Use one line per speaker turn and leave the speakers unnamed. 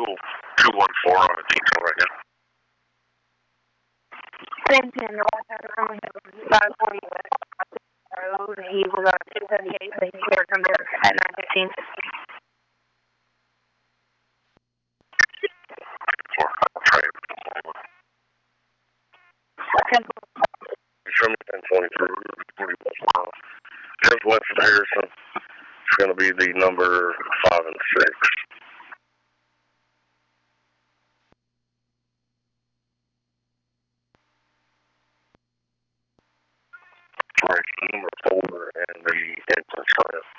Fuel 214 on a detail right now.
Same thing, the last time around, he was 540 West Road. He was on 278, but he cleared from there at 9:15.
Show me 1023, 40 miles. Just west of Harrison. It's going to be the number 5 and 6. Right, number 4 and the entrance ramp.